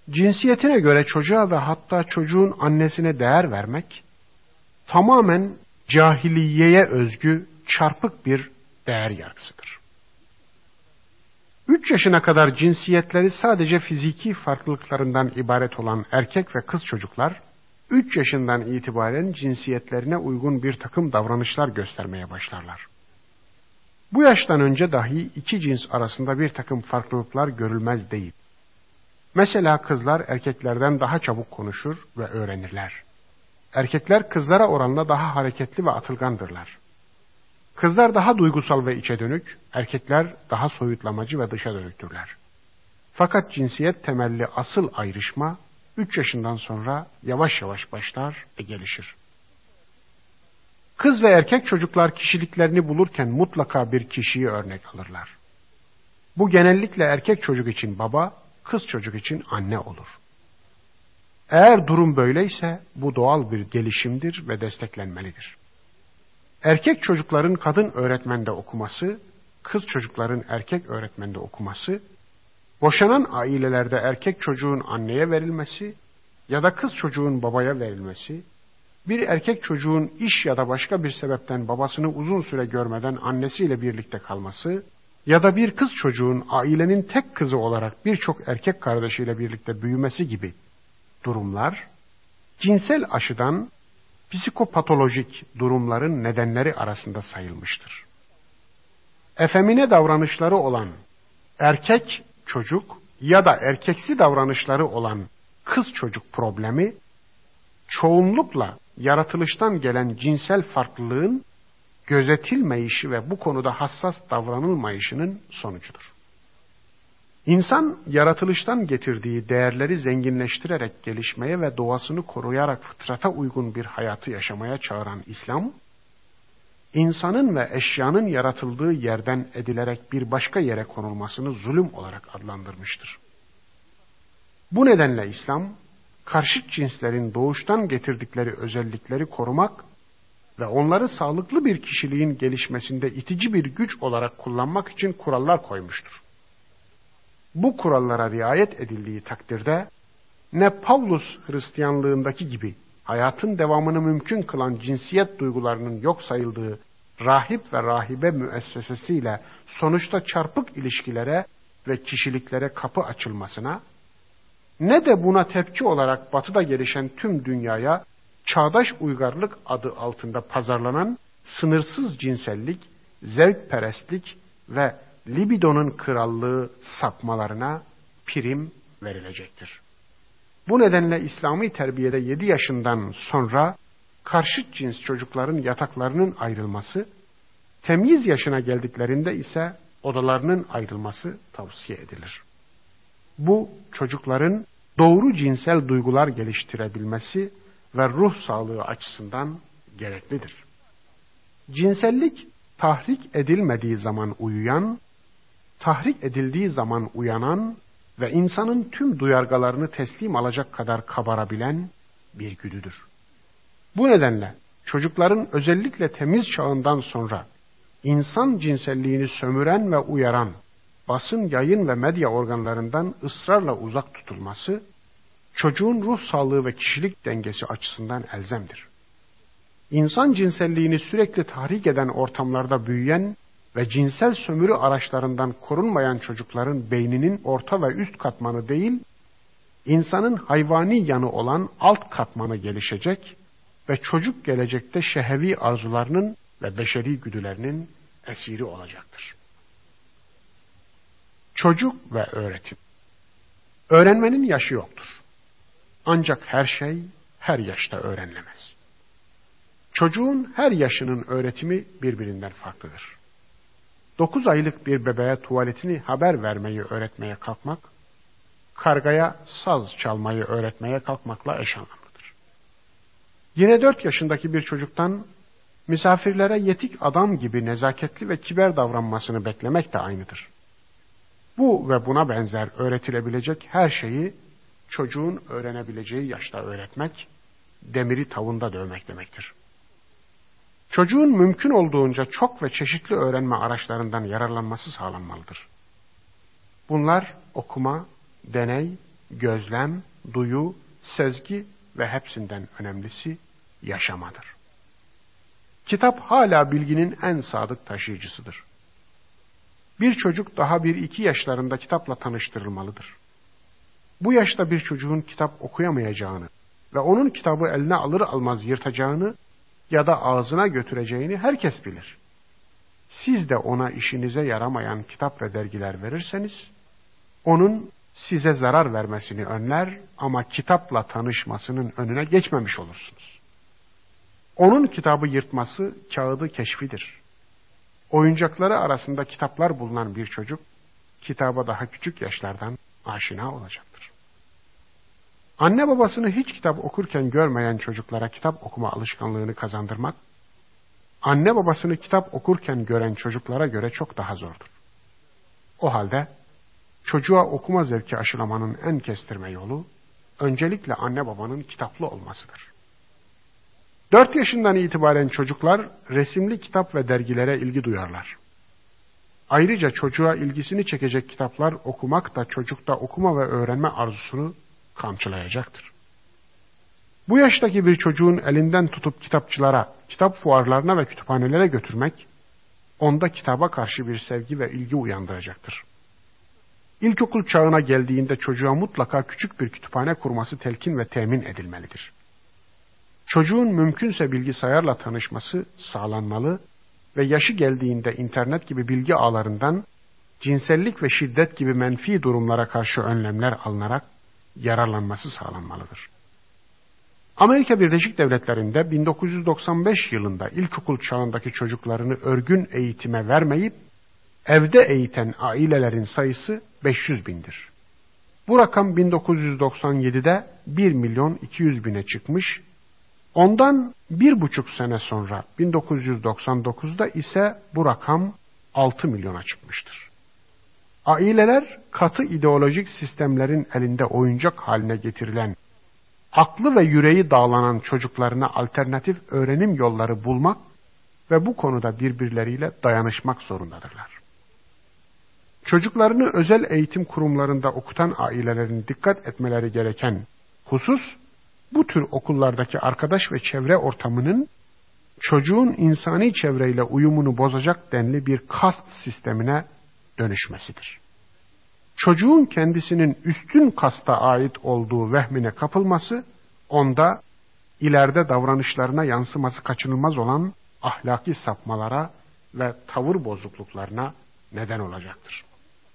Cinsiyetine göre çocuğa ve hatta çocuğun annesine değer vermek, tamamen cahiliyeye özgü çarpık bir değer yargısıdır. 3 yaşına kadar cinsiyetleri sadece fiziki farklılıklarından ibaret olan erkek ve kız çocuklar, 3 yaşından itibaren cinsiyetlerine uygun bir takım davranışlar göstermeye başlarlar. Bu yaştan önce dahi iki cins arasında bir takım farklılıklar görülmez değil. Mesela kızlar erkeklerden daha çabuk konuşur ve öğrenirler. Erkekler kızlara oranla daha hareketli ve atılgandırlar. Kızlar daha duygusal ve içe dönük, erkekler daha soyutlamacı ve dışa dönüktürler. Fakat cinsiyet temelli asıl ayrışma 3 yaşından sonra yavaş yavaş başlar ve gelişir. Kız ve erkek çocuklar kişiliklerini bulurken mutlaka bir kişiyi örnek alırlar. Bu genellikle erkek çocuk için baba, kız çocuk için anne olur. Eğer durum böyleyse bu doğal bir gelişimdir ve desteklenmelidir. Erkek çocukların kadın öğretmende okuması, kız çocukların erkek öğretmende okuması, boşanan ailelerde erkek çocuğun anneye verilmesi ya da kız çocuğun babaya verilmesi, bir erkek çocuğun iş ya da başka bir sebepten babasını uzun süre görmeden annesiyle birlikte kalması ya da bir kız çocuğun ailenin tek kızı olarak birçok erkek kardeşiyle birlikte büyümesi gibi durumlar, cinsel aşıdan psikopatolojik durumların nedenleri arasında sayılmıştır. Efemine davranışları olan erkek çocuk ya da erkeksi davranışları olan kız çocuk problemi, çoğunlukla yaratılıştan gelen cinsel farklılığın gözetilmeyişi ve bu konuda hassas davranılmayışının sonucudur. İnsan, yaratılıştan getirdiği değerleri zenginleştirerek gelişmeye ve doğasını koruyarak fıtrata uygun bir hayatı yaşamaya çağıran İslam, insanın ve eşyanın yaratıldığı yerden edilerek bir başka yere konulmasını zulüm olarak adlandırmıştır. Bu nedenle İslam, karşıt cinslerin doğuştan getirdikleri özellikleri korumak ve onları sağlıklı bir kişiliğin gelişmesinde itici bir güç olarak kullanmak için kurallar koymuştur. Bu kurallara riayet edildiği takdirde, ne Pavlus Hristiyanlığındaki gibi hayatın devamını mümkün kılan cinsiyet duygularının yok sayıldığı rahip ve rahibe müessesesiyle sonuçta çarpık ilişkilere ve kişiliklere kapı açılmasına, ne de buna tepki olarak batıda gelişen tüm dünyaya çağdaş uygarlık adı altında pazarlanan sınırsız cinsellik, zevkperestlik ve libidonun krallığı sapmalarına prim verilecektir. Bu nedenle İslami terbiyede 7 yaşından sonra karşıt cins çocukların yataklarının ayrılması, temyiz yaşına geldiklerinde ise odalarının ayrılması tavsiye edilir. Bu, çocukların doğru cinsel duygular geliştirebilmesi ve ruh sağlığı açısından gereklidir. Cinsellik, tahrik edilmediği zaman uyuyan, tahrik edildiği zaman uyanan ve insanın tüm duyargalarını teslim alacak kadar kabarabilen bir güdüdür. Bu nedenle çocukların özellikle temiz çağından sonra insan cinselliğini sömüren ve uyaran basın, yayın ve medya organlarından ısrarla uzak tutulması, çocuğun ruh sağlığı ve kişilik dengesi açısından elzemdir. İnsan cinselliğini sürekli tahrik eden ortamlarda büyüyen ve cinsel sömürü araçlarından korunmayan çocukların beyninin orta ve üst katmanı değil, insanın hayvani yanı olan alt katmanı gelişecek ve çocuk gelecekte şehevi arzularının ve beşeri güdülerinin esiri olacaktır. Çocuk ve öğretim. Öğrenmenin yaşı yoktur. Ancak her şey her yaşta öğrenilemez. Çocuğun her yaşının öğretimi birbirinden farklıdır. 9 aylık bir bebeğe tuvaletini haber vermeyi öğretmeye kalkmak, kargaya saz çalmayı öğretmeye kalkmakla eş anlamlıdır. Yine 4 yaşındaki bir çocuktan misafirlere yetik adam gibi nezaketli ve kibar davranmasını beklemek de aynıdır. Bu ve buna benzer öğretilebilecek her şeyi çocuğun öğrenebileceği yaşta öğretmek, demiri tavında dövmek demektir. Çocuğun mümkün olduğunca çok ve çeşitli öğrenme araçlarından yararlanması sağlanmalıdır. Bunlar okuma, deney, gözlem, duyu, sezgi ve hepsinden önemlisi yaşamadır. Kitap hala bilginin en sadık taşıyıcısıdır. Bir çocuk daha 1-2 yaşlarında kitapla tanıştırılmalıdır. Bu yaşta bir çocuğun kitap okuyamayacağını ve onun kitabı eline alır almaz yırtacağını ya da ağzına götüreceğini herkes bilir. Siz de ona işinize yaramayan kitap ve dergiler verirseniz, onun size zarar vermesini önler ama kitapla tanışmasının önüne geçmemiş olursunuz. Onun kitabı yırtması kağıdı keşfidir. Oyuncakları arasında kitaplar bulunan bir çocuk, kitaba daha küçük yaşlardan aşina olacaktır. Anne babasını hiç kitap okurken görmeyen çocuklara kitap okuma alışkanlığını kazandırmak, anne babasını kitap okurken gören çocuklara göre çok daha zordur. O halde çocuğa okuma zevki aşılamanın en kestirme yolu, öncelikle anne babanın kitaplı olmasıdır. 4 yaşından itibaren çocuklar resimli kitap ve dergilere ilgi duyarlar. Ayrıca çocuğa ilgisini çekecek kitaplar okumak da çocukta okuma ve öğrenme arzusunu kamçılayacaktır. Bu yaştaki bir çocuğun elinden tutup kitapçılara, kitap fuarlarına ve kütüphanelere götürmek, onda kitaba karşı bir sevgi ve ilgi uyandıracaktır. İlkokul çağına geldiğinde çocuğa mutlaka küçük bir kütüphane kurması telkin ve temin edilmelidir. Çocuğun mümkünse bilgisayarla tanışması sağlanmalı ve yaşı geldiğinde internet gibi bilgi ağlarından cinsellik ve şiddet gibi menfi durumlara karşı önlemler alınarak yararlanması sağlanmalıdır. Amerika Birleşik Devletleri'nde 1995 yılında ilkokul çağındaki çocuklarını örgün eğitime vermeyip evde eğiten ailelerin sayısı 500 bindir. Bu rakam 1997'de 1.200.000'e çıkmış, ondan 1,5 sene sonra 1999'da ise bu rakam 6 milyona çıkmıştır. Aileler katı ideolojik sistemlerin elinde oyuncak haline getirilen, aklı ve yüreği dağlanan çocuklarına alternatif öğrenim yolları bulmak ve bu konuda birbirleriyle dayanışmak zorundadırlar. Çocuklarını özel eğitim kurumlarında okutan ailelerin dikkat etmeleri gereken husus, bu tür okullardaki arkadaş ve çevre ortamının çocuğun insani çevreyle uyumunu bozacak denli bir kast sistemine dönüşmesidir. Çocuğun kendisinin üstün kasta ait olduğu vehmine kapılması, onda ileride davranışlarına yansıması kaçınılmaz olan ahlaki sapmalara ve tavır bozukluklarına neden olacaktır.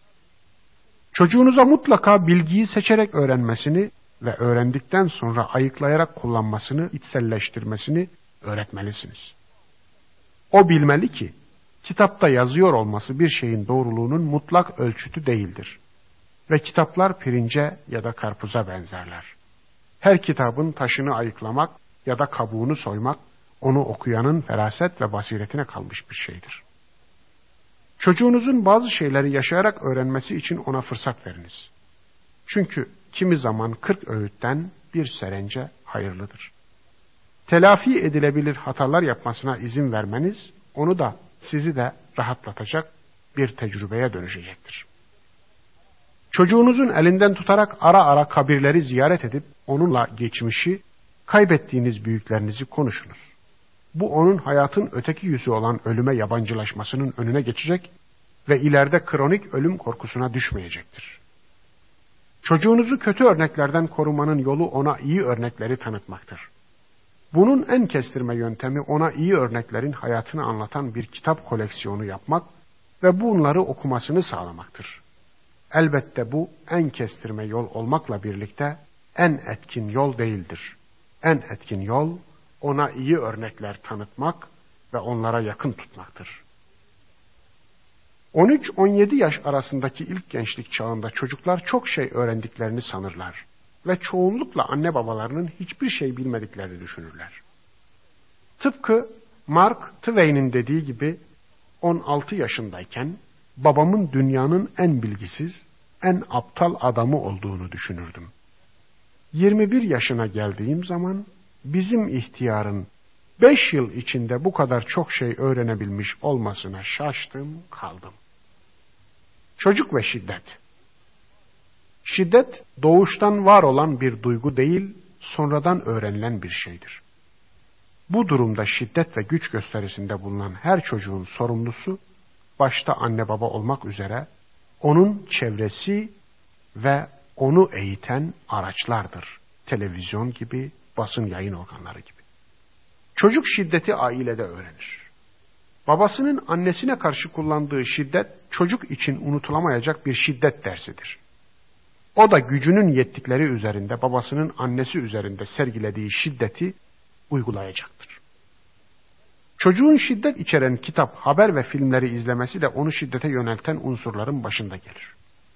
Çocuğunuza mutlaka bilgiyi seçerek öğrenmesini ve öğrendikten sonra ayıklayarak kullanmasını, içselleştirmesini öğretmelisiniz. O bilmeli ki, kitapta yazıyor olması bir şeyin doğruluğunun mutlak ölçütü değildir. Ve kitaplar pirince ya da karpuza benzerler. Her kitabın taşını ayıklamak ya da kabuğunu soymak, onu okuyanın feraset ve basiretine kalmış bir şeydir. Çocuğunuzun bazı şeyleri yaşayarak öğrenmesi için ona fırsat veriniz. Çünkü kimi zaman 40 öğütten bir serence hayırlıdır. Telafi edilebilir hatalar yapmasına izin vermeniz, onu da sizi de rahatlatacak bir tecrübeye dönüşecektir. Çocuğunuzun elinden tutarak ara ara kabirleri ziyaret edip onunla geçmişi, kaybettiğiniz büyüklerinizi konuşunuz. Bu onun hayatın öteki yüzü olan ölüme yabancılaşmasının önüne geçecek ve ileride kronik ölüm korkusuna düşmeyecektir. Çocuğunuzu kötü örneklerden korumanın yolu ona iyi örnekleri tanıtmaktır. Bunun en kestirme yöntemi ona iyi örneklerin hayatını anlatan bir kitap koleksiyonu yapmak ve bunları okumasını sağlamaktır. Elbette bu en kestirme yol olmakla birlikte en etkin yol değildir. En etkin yol ona iyi örnekler tanıtmak ve onlara yakın tutmaktır. 13-17 yaş arasındaki ilk gençlik çağında çocuklar çok şey öğrendiklerini sanırlar ve çoğunlukla anne babalarının hiçbir şey bilmediklerini düşünürler. Tıpkı Mark Twain'in dediği gibi 16 yaşındayken babamın dünyanın en bilgisiz, en aptal adamı olduğunu düşünürdüm. 21 yaşına geldiğim zaman bizim ihtiyarın 5 yıl içinde bu kadar çok şey öğrenebilmiş olmasına şaştım, kaldım. Çocuk ve şiddet. Şiddet doğuştan var olan bir duygu değil, sonradan öğrenilen bir şeydir. Bu durumda şiddet ve güç gösterisinde bulunan her çocuğun sorumlusu, başta anne baba olmak üzere, onun çevresi ve onu eğiten araçlardır. Televizyon gibi, basın yayın organları gibi. Çocuk şiddeti ailede öğrenir. Babasının annesine karşı kullandığı şiddet, çocuk için unutulamayacak bir şiddet dersidir. O da gücünün yettikleri üzerinde, babasının annesi üzerinde sergilediği şiddeti uygulayacaktır. Çocuğun şiddet içeren kitap, haber ve filmleri izlemesi de onu şiddete yönelten unsurların başında gelir.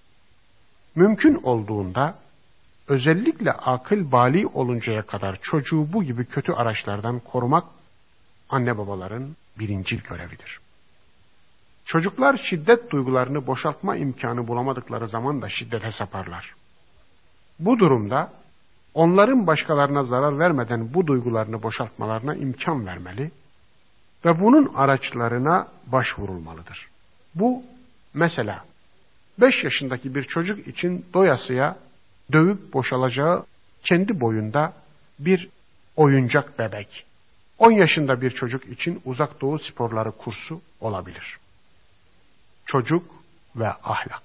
Mümkün olduğunda, özellikle akıl bali oluncaya kadar çocuğu bu gibi kötü araçlardan korumak, anne babaların birincil görevidir. Çocuklar şiddet duygularını boşaltma imkanı bulamadıkları zaman da şiddete saparlar. Bu durumda, onların başkalarına zarar vermeden bu duygularını boşaltmalarına imkan vermeli ve bunun araçlarına başvurulmalıdır. Bu, mesela 5 yaşındaki bir çocuk için doyasıya dövüp boşalacağı kendi boyunda bir oyuncak bebek. 10 yaşında bir çocuk için uzak doğu sporları kursu olabilir. Çocuk ve ahlak.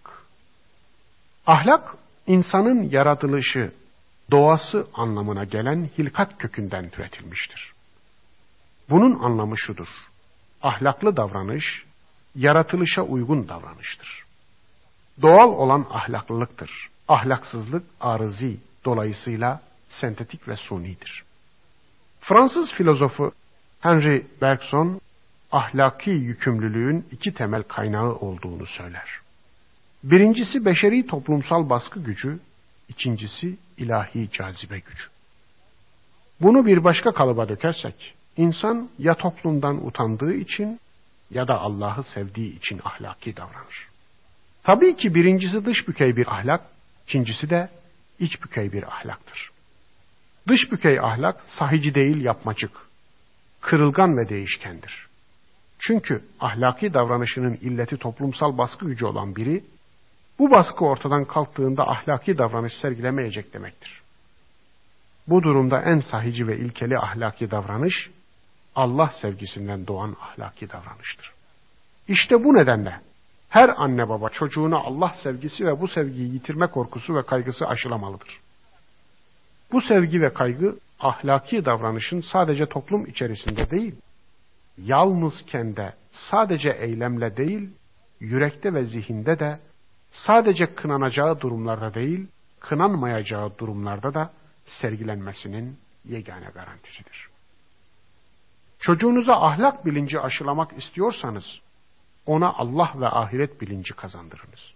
Ahlak, insanın yaratılışı, doğası anlamına gelen hilkat kökünden türetilmiştir. Bunun anlamı şudur: ahlaklı davranış, yaratılışa uygun davranıştır. Doğal olan ahlaklılıktır. Ahlaksızlık arızi, dolayısıyla sentetik ve sunidir. Fransız filozofu Henri Bergson, ahlaki yükümlülüğün 2 temel kaynağı olduğunu söyler. Birincisi beşeri toplumsal baskı gücü, ikincisi ilahi cazibe gücü. Bunu bir başka kalıba dökersek, insan ya toplumdan utandığı için ya da Allah'ı sevdiği için ahlaki davranır. Tabii ki birincisi dış bükey bir ahlak, ikincisi de iç bükey bir ahlaktır. Dış bükey ahlak sahici değil, yapmacık, kırılgan ve değişkendir. Çünkü ahlaki davranışının illeti toplumsal baskı gücü olan biri, bu baskı ortadan kalktığında ahlaki davranış sergilemeyecek demektir. Bu durumda en sahici ve ilkeli ahlaki davranış, Allah sevgisinden doğan ahlaki davranıştır. İşte bu nedenle her anne baba çocuğuna Allah sevgisi ve bu sevgiyi yitirme korkusu ve kaygısı aşılamalıdır. Bu sevgi ve kaygı ahlaki davranışın sadece toplum içerisinde değil, yalnızken de sadece eylemle değil, yürekte ve zihinde de sadece kınanacağı durumlarda değil, kınanmayacağı durumlarda da sergilenmesinin yegane garantisidir. Çocuğunuza ahlak bilinci aşılamak istiyorsanız, ona Allah ve ahiret bilinci kazandırınız.